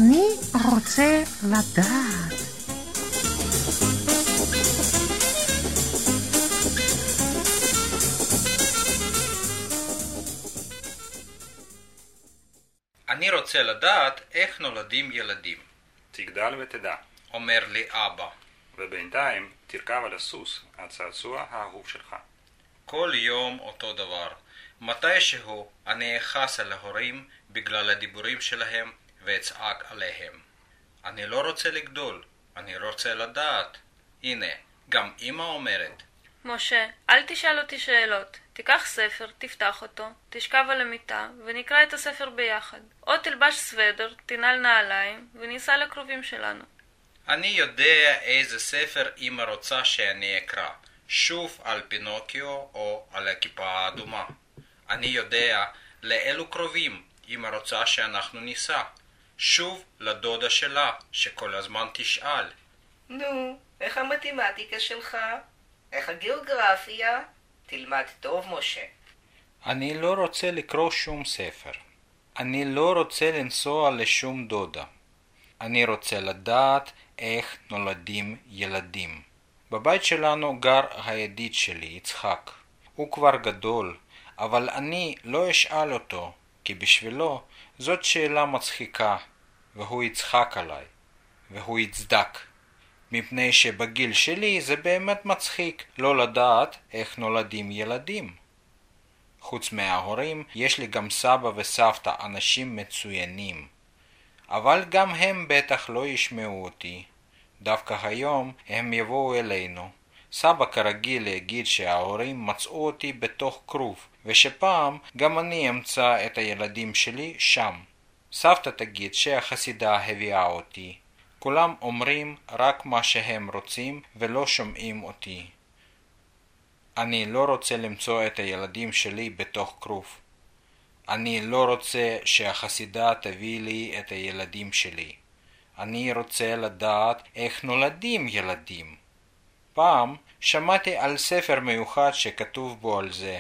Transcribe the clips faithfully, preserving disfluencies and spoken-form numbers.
אני רוצה לדעת. אני רוצה לדעת איך נולדים ילדים. תגדל ותדע. אומר לי אבא. ובינתיים תרכב על הסוס, הצעצוע האהוב שלך. כל יום אותו דבר. מתישהו אני אכעס על ההורים בגלל הדיבורים שלהם ואצעק עליהם. אני לא רוצה לגדול, אני רוצה לדעת. הנה, גם אמא אומרת. משה, אל תשאל אותי שאלות. תיקח ספר, תפתח אותו, תשכב על המיטה ונקרא את הספר ביחד. או תלבש סוודר, תנעל נעליים וניסע לקרובים שלנו. אני יודע איזה ספר אמא רוצה שאני אקרא. שוב על פינוקיו או על הכיפה האדומה. אני יודע לאלו קרובים אמא רוצה שאנחנו ניסע. שוב לדודה שלה שכל הזמן תשאל. נו, איך המתמטיקה שלך? איך הגיאוגרפיה? תלמד טוב, משה. אני לא רוצה לקרוא שום ספר. אני לא רוצה לנסוע לשום דודה. אני רוצה לדעת איך נולדים ילדים. בבית שלנו גר הידיד שלי, יצחק. הוא כבר גדול, אבל אני לא אשאל אותו, כי בשבילו זאת שאלה מצחיקה, והוא יצחק עליי, והוא יצדק. מפני שבגיל שלי זה באמת מצחיק לא לדעת איך נולדים ילדים. חוץ מההורים, יש לי גם סבא וסבתא, אנשים מצוינים. אבל גם הם בטח לא ישמעו אותי. דווקא היום הם יבואו אלינו. סבא כרגיל יגיד שההורים מצאו אותי בתוך כרוב, ושפעם גם אני אמצא את הילדים שלי שם. סבתא תגיד שהחסידה הביאה אותי. כולם אומרים רק מה שהם רוצים ולא שומעים אותי. אני לא רוצה למצוא את הילדים שלי בתוך כרוב. אני לא רוצה שהחסידה תביא לי את הילדים שלי. אני רוצה לדעת איך נולדים ילדים. פעם שמעתי על ספר מיוחד שכתוב בו על זה.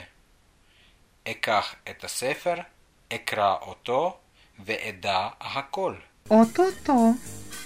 אקח את הספר, אקרא אותו ואדע הכל. אוטוטו